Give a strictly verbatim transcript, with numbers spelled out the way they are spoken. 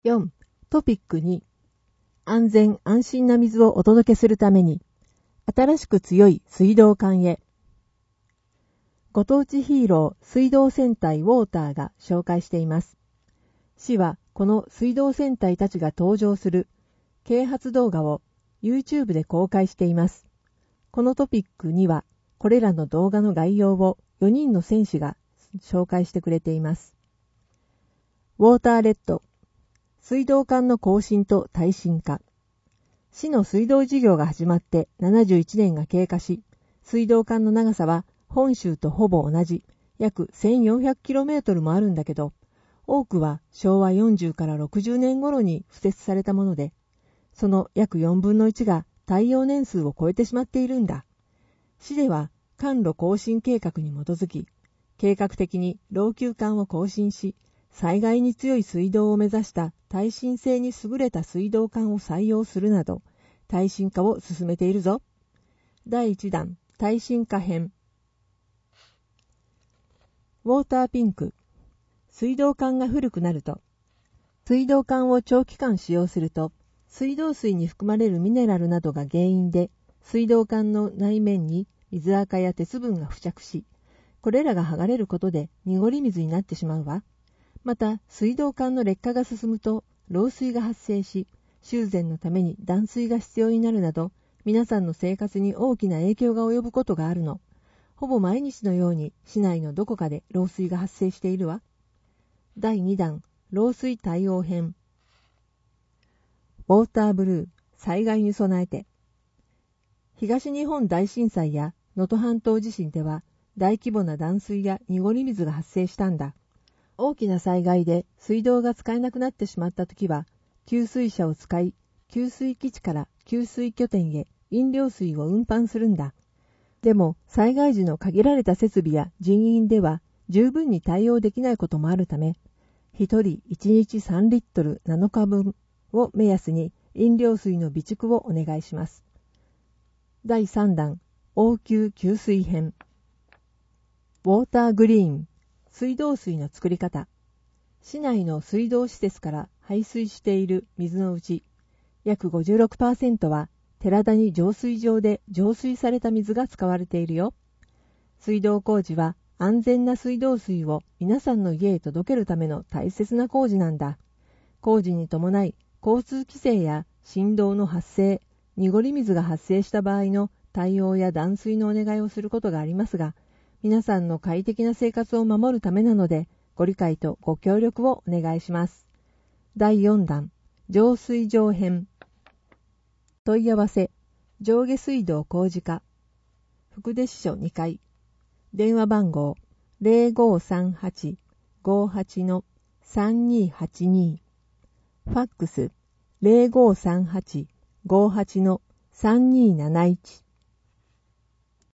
よん. トピックに、安全安心な水をお届けするために、新しく強い水道管へ。ご当地ヒーロー水道戦隊ウォーターが紹介しています。市はこの水道戦隊たちが登場する啓発動画を YouTube で公開しています。このトピックには、これらの動画の概要をよにんの戦士が紹介してくれています。ウォーターレッド、水道管の更新と耐震化。市の水道事業が始まってななじゅういちねんが経過し、水道管の長さは本州とほぼ同じ、約 せんよんひゃくキロメートル もあるんだけど、多くはしょうわよんじゅうからろくじゅうねん頃に敷設されたもので、その約よんぶんのいちが耐用年数を超えてしまっているんだ。市では管路更新計画に基づき、計画的に老朽管を更新し、災害に強い水道を目指した耐震性に優れた水道管を採用するなど、耐震化を進めているぞ。だいいちだん、耐震化編。ウォーターピンク。水道管が古くなると、水道管を長期間使用すると、水道水に含まれるミネラルなどが原因で、水道管の内面に水垢や鉄分が付着し、これらが剥がれることで濁り水になってしまうわ。また、水道管の劣化が進むと、漏水が発生し、修繕のために断水が必要になるなど、皆さんの生活に大きな影響が及ぶことがあるの。ほぼ毎日のように市内のどこかで漏水が発生しているわ。だいにだん、漏水対応編。ウォーターブルー、災害に備えて。東日本大震災や能登半島地震では、大規模な断水や濁り水が発生したんだ。大きな災害で水道が使えなくなってしまったときは、給水車を使い、給水基地から給水拠点へ飲料水を運搬するんだ。でも、災害時の限られた設備や人員では十分に対応できないこともあるため、ひとりいちにちさんリットルなのかぶんを目安に飲料水の備蓄をお願いします。だいさんだん、応急給水編。ウォーターグリーン。水道水の作り方。市内の水道施設から排水している水のうち、約 ごじゅうろくパーセント は寺谷浄水場で浄水された水が使われているよ。水道工事は安全な水道水を皆さんの家へ届けるための大切な工事なんだ。工事に伴い交通規制や振動の発生、濁り水が発生した場合の対応や断水のお願いをすることがありますが、皆さんの快適な生活を守るためなので、ご理解とご協力をお願いします。だいよんだん、浄水場編。問い合わせ、上下水道工事課、福出支所にかい、電話番号 ゼロごさんはち ごはち さんにはちに、ファックス ゼロごさんはち ごはち さんになないち。